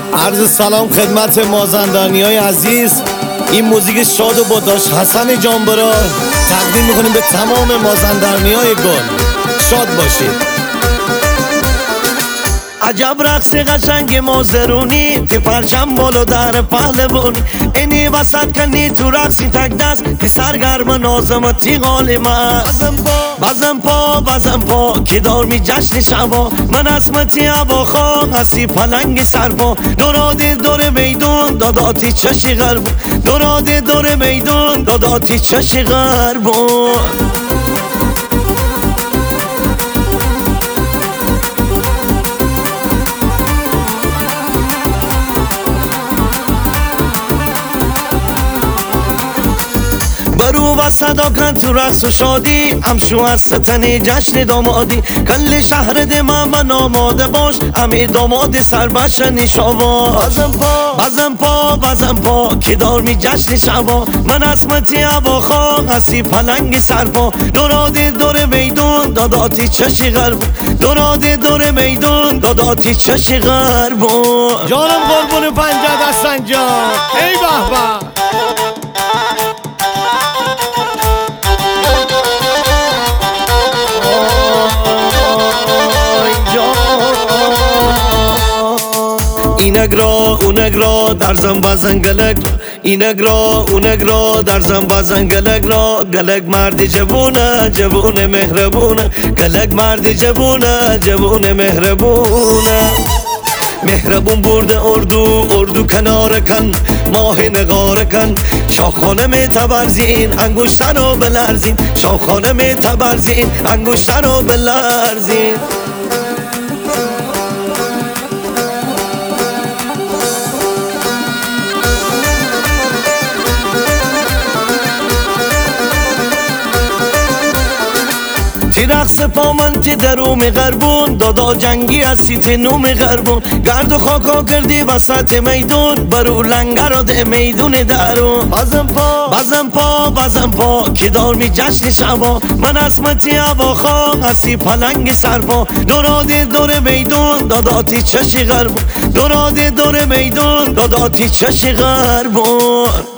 عرض سلام خدمت مازندرانی‌های عزیز. این موزیک شاد و با داش حسن جانبرا تقدیم میکنیم به تمام مازندرانی‌های گل. شاد باشید. عجب رقص قشنگ مازرونی، تی پرچم بالا در پهلوانی، اینی وسط کنی تو رقصی تک دست، تی سرگرم نازم تی غالی من. بزن پا که دار می جشن شبا، من اسمتی عبا خواه هستی پلنگ سرپا. دوراده دور میدون داداتی چشی غربون، دوراده دور میدون داداتی چشی غربون. برو و صدا کن تو رقص و شادی، همشو از تنی جشن دامادی. کل شهر من آماده باش، امیر داماد سربش نیشابا. بزن پا که دار می جشن شبا، من اسمتی عبا خواه هستی پلنگ سرپا. دوراده دور میدون داداتی چشی غربون، دوراده دور میدون داداتی چشی غربون. جانم قربون پنجه دستن جان، ای به به. اینک را در زن بزن گلک، اینک را در زن بزن گلک را. گلک مرد جوونه مهربونه، گلک مرد جوونه مهربونه. مهربون برده اردو کنار کن، ماه نگاره کن. شاخانه می تبرزین انگوشتر رو بلرزین، شاخانه می تبرزین انگوشتر رو بلرزین. تی رقص پا من تی دروم غربون، دادا جنگی هستی تی نوم غربون. گرد و خاکا کردی وسط میدون، برو لنگر و ده میدون درون. بزن پا که دار می جشن شبا، من اسمتی عبا خواه هستی پلنگ سرپا. دوراده دور میدون داداتی چشی غربون، دوراده دور میدون داداتی چشی غربون.